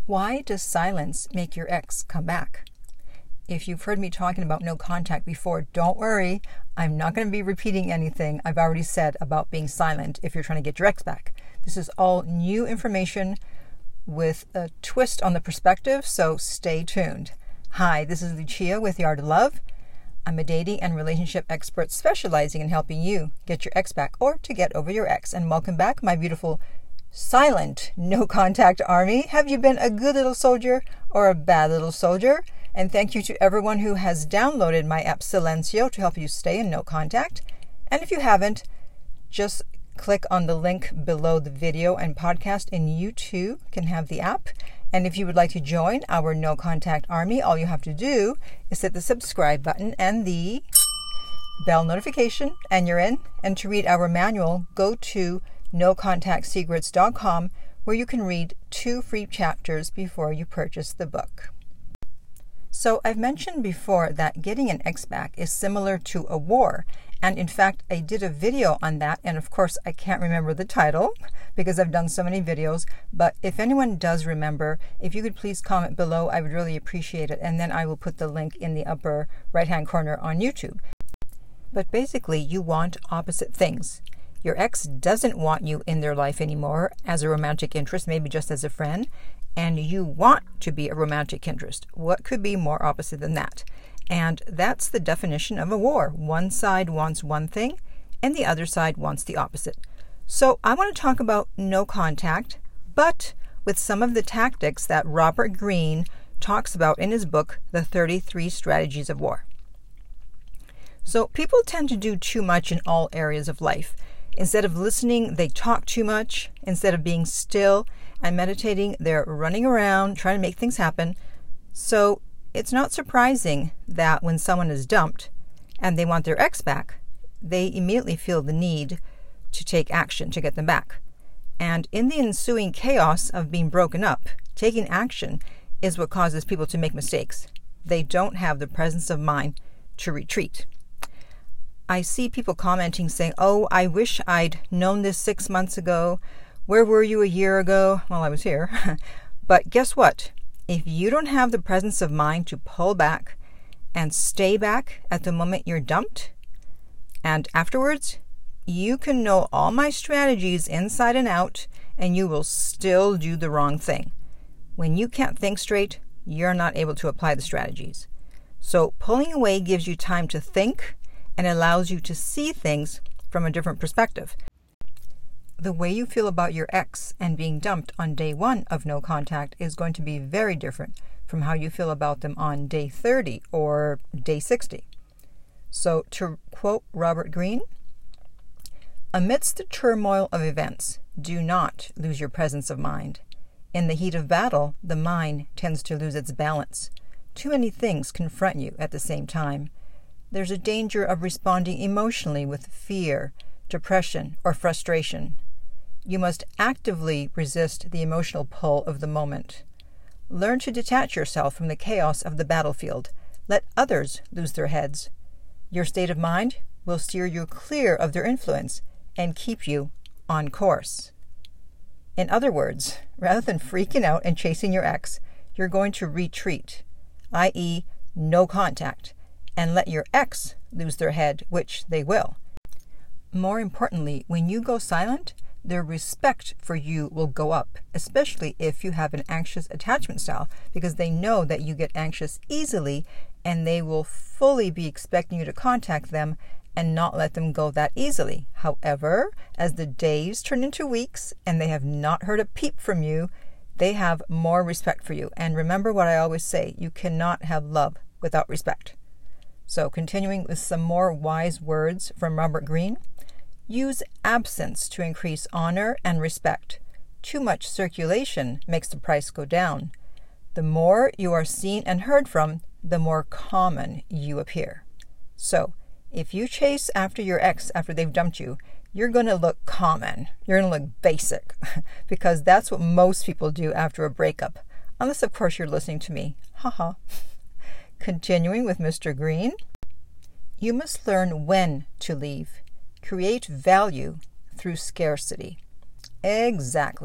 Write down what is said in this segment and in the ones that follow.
Why does silence make your ex come back? If you've heard me talking about no contact before, don't worry. I'm not going to be repeating anything I've already said about being silent if you're trying to get your ex back. This is all new information with a twist on the perspective, so stay tuned. Hi, this is Lucia with The Art of Love. I'm a dating and relationship expert specializing in helping you get your ex back or to get over your ex. And welcome back, my beautiful silent no contact army. Have you been a good little soldier or a bad little soldier? And thank you to everyone who has downloaded my app Silencio to help you stay in no contact. And if you haven't, just click on the link below the video and podcast and you too can have the app. And if you would like to join our no contact army, all you have to do is hit the subscribe button and the bell notification and you're in. And to read our manual, go to NoContactSecrets.com, where you can read 2 free chapters before you purchase the book. So I've mentioned before that getting an ex back is similar to a war. And in fact, I did a video on that. And of course, I can't remember the title because I've done so many videos. But if anyone does remember, if you could please comment below, I would really appreciate it. And then I will put the link in the upper right-hand corner on YouTube. But basically, you want opposite things. Your ex doesn't want you in their life anymore as a romantic interest, maybe just as a friend, and you want to be a romantic interest. What could be more opposite than that? And that's the definition of a war. One side wants one thing, and the other side wants the opposite. So I want to talk about no contact, but with some of the tactics that Robert Greene talks about in his book, The 33 Strategies of War. So people tend to do too much in all areas of life. Instead of listening, they talk too much. Instead of being still and meditating, they're running around trying to make things happen. So it's not surprising that when someone is dumped and they want their ex back, they immediately feel the need to take action to get them back. And in the ensuing chaos of being broken up, taking action is what causes people to make mistakes. They don't have the presence of mind to retreat. I see people commenting saying, oh, I wish I'd known this 6 months ago. Where were you a year ago? Well, I was here. But guess what? If you don't have the presence of mind to pull back and stay back at the moment you're dumped, and afterwards, you can know all my strategies inside and out, and you will still do the wrong thing. When you can't think straight, you're not able to apply the strategies. So pulling away gives you time to think and allows you to see things from a different perspective. The way you feel about your ex and being dumped on day 1 of no contact is going to be very different from how you feel about them on day 30 or day 60. So to quote Robert Greene, amidst the turmoil of events, do not lose your presence of mind. In the heat of battle, the mind tends to lose its balance. Too many things confront you at the same time. There's a danger of responding emotionally with fear, depression, or frustration. You must actively resist the emotional pull of the moment. Learn to detach yourself from the chaos of the battlefield. Let others lose their heads. Your state of mind will steer you clear of their influence and keep you on course. In other words, rather than freaking out and chasing your ex, you're going to retreat, i.e., no contact, and let your ex lose their head, which they will. More importantly, when you go silent, their respect for you will go up, especially if you have an anxious attachment style, because they know that you get anxious easily and they will fully be expecting you to contact them and not let them go that easily. However, as the days turn into weeks and they have not heard a peep from you, they have more respect for you. And remember what I always say, you cannot have love without respect. So continuing with some more wise words from Robert Greene, use absence to increase honor and respect. Too much circulation makes the price go down. The more you are seen and heard from, the more common you appear. So if you chase after your ex after they've dumped you, you're going to look common. You're going to look basic because that's what most people do after a breakup. Unless, of course, you're listening to me. Haha. Continuing with Mr. Greene, you must learn when to leave. Create value through scarcity. Exactly.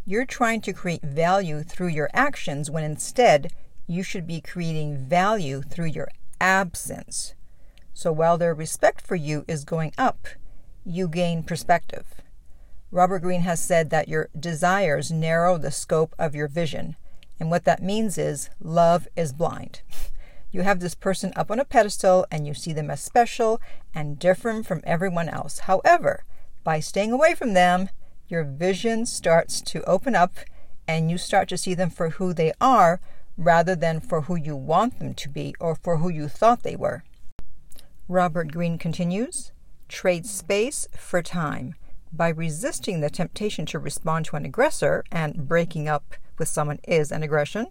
You're trying to create value through your actions when instead you should be creating value through your absence. So while their respect for you is going up, you gain perspective. Robert Greene has said that your desires narrow the scope of your vision. And what that means is love is blind. You have this person up on a pedestal and you see them as special and different from everyone else. However, by staying away from them, your vision starts to open up and you start to see them for who they are rather than for who you want them to be or for who you thought they were. Robert Greene continues, trade space for time. By resisting the temptation to respond to an aggressor, and breaking up with someone is an aggression,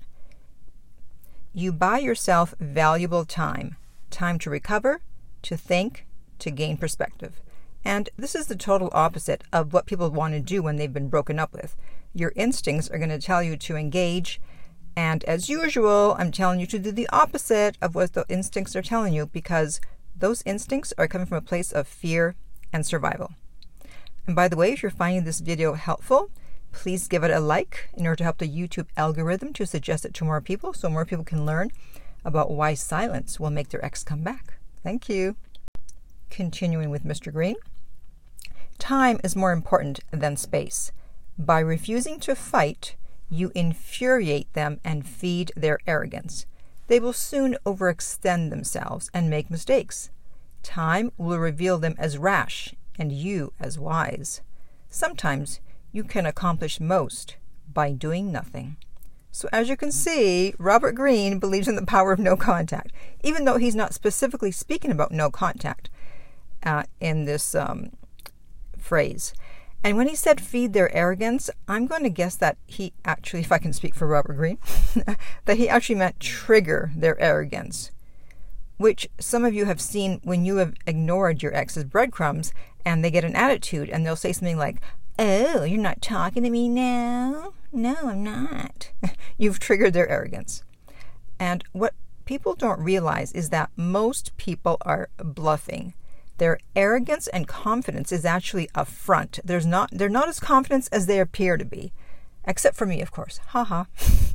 you buy yourself valuable time to recover, to think, to gain perspective. And this is the total opposite of what people want to do when they've been broken up with. Your instincts are going to tell you to engage, and as usual, I'm telling you to do the opposite of what the instincts are telling you, because those instincts are coming from a place of fear and survival. And by the way, if you're finding this video helpful, please give it a like in order to help the YouTube algorithm to suggest it to more people so more people can learn about why silence will make their ex come back. Thank you. Continuing with Mr. Greene. Time is more important than space. By refusing to fight, you infuriate them and feed their arrogance. They will soon overextend themselves and make mistakes. Time will reveal them as rash and you as wise. Sometimes you can accomplish most by doing nothing. So as you can see, Robert Greene believes in the power of no contact, even though he's not specifically speaking about no contact in this phrase. And when he said feed their arrogance, I'm going to guess that he actually, if I can speak for Robert Greene, that he actually meant trigger their arrogance, which some of you have seen when you have ignored your ex's breadcrumbs and they get an attitude and they'll say something like, "Oh, you're not talking to me now? No, I'm not." You've triggered their arrogance. And what people don't realize is that most people are bluffing. Their arrogance and confidence is actually a front. They're not as confident as they appear to be. Except for me, of course. Ha.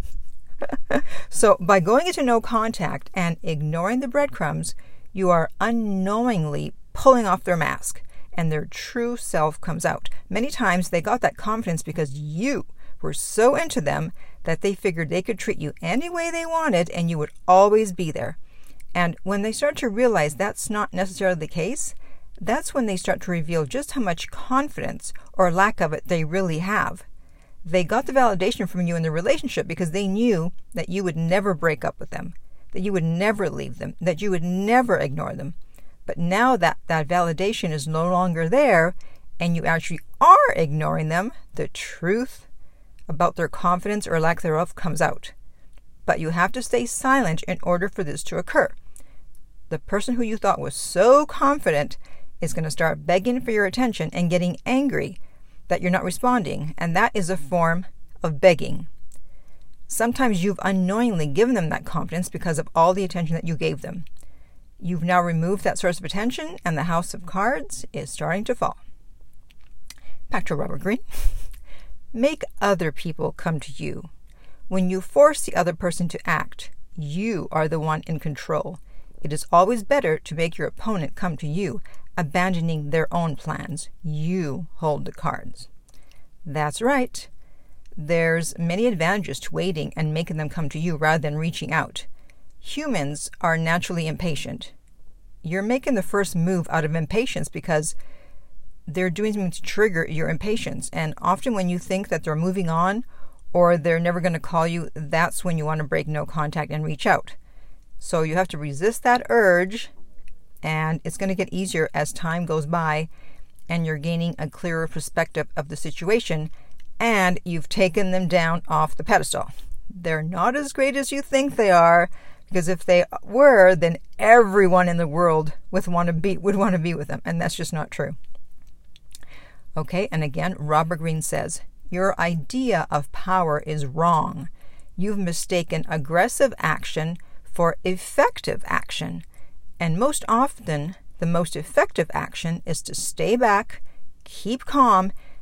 So by going into no contact and ignoring the breadcrumbs, you are unknowingly pulling off their mask and their true self comes out. Many times they got that confidence because you were so into them that they figured they could treat you any way they wanted and you would always be there. And when they start to realize that's not necessarily the case, that's when they start to reveal just how much confidence or lack of it they really have. They got the validation from you in the relationship because they knew that you would never break up with them, that you would never leave them, that you would never ignore them. But now that validation is no longer there and you actually are ignoring them, the truth about their confidence or lack thereof comes out. But you have to stay silent in order for this to occur. The person who you thought was so confident is going to start begging for your attention and getting angry that you're not responding, and that is a form of begging. Sometimes you've unknowingly given them that confidence because of all the attention that you gave them. You've now removed that source of attention, and the house of cards is starting to fall. Back to Robert Greene. Make other people come to you. When you force the other person to act, you are the one in control. It is always better to make your opponent come to you, abandoning their own plans. You hold the cards. That's right. There's many advantages to waiting and making them come to you rather than reaching out. Humans are naturally impatient. You're making the first move out of impatience because they're doing something to trigger your impatience. And often when you think that they're moving on or they're never going to call you, that's when you want to break no contact and reach out. So you have to resist that urge, and it's going to get easier as time goes by and you're gaining a clearer perspective of the situation and you've taken them down off the pedestal. They're not as great as you think they are, because if they were, then everyone in the world would want to be with them, and that's just not true. Okay, and again, Robert Greene says, your idea of power is wrong. You've mistaken aggressive action for effective action. And most often, the most effective action is to stay back, keep calm,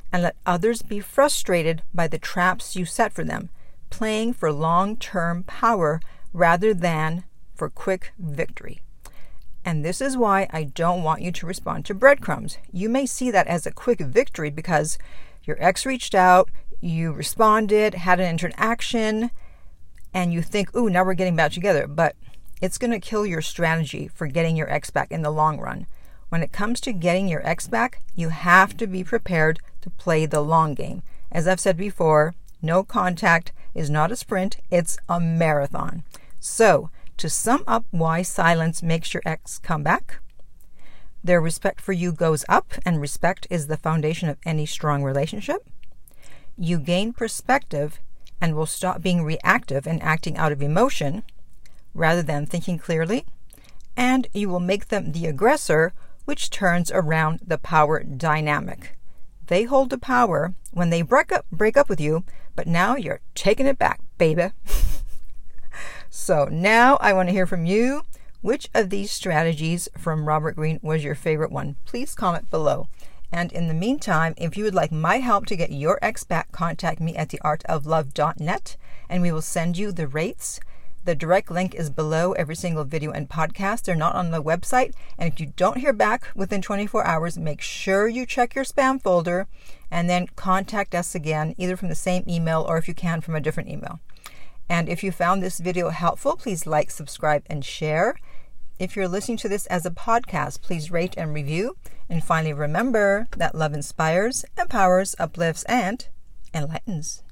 and let others be frustrated by the traps you set for them, playing for long-term power rather than for quick victory. And this is why I don't want you to respond to breadcrumbs. You may see that as a quick victory because your ex reached out, you responded, had an interaction, and you think, ooh, now we're getting back together. But it's going to kill your strategy for getting your ex back in the long run. When it comes to getting your ex back, you have to be prepared to play the long game. As I've said before, no contact is not a sprint, it's a marathon. So, to sum up why silence makes your ex come back, their respect for you goes up, and respect is the foundation of any strong relationship. You gain perspective and will stop being reactive and acting out of emotion rather than thinking clearly, and you will make them the aggressor, which turns around the power dynamic. They hold the power when they break up with you, but now you're taking it back, baby. So now I want to hear from you. Which of these strategies from Robert Greene was your favorite one? Please comment below. And in the meantime, if you would like my help to get your ex back, contact me at theartoflove.net and we will send you the rates. The direct link is below every single video and podcast. They're not on the website. And if you don't hear back within 24 hours, make sure you check your spam folder and then contact us again, either from the same email or if you can from a different email. And if you found this video helpful, please like, subscribe, and share. If you're listening to this as a podcast, please rate and review. And finally, remember that love inspires, empowers, uplifts, and enlightens.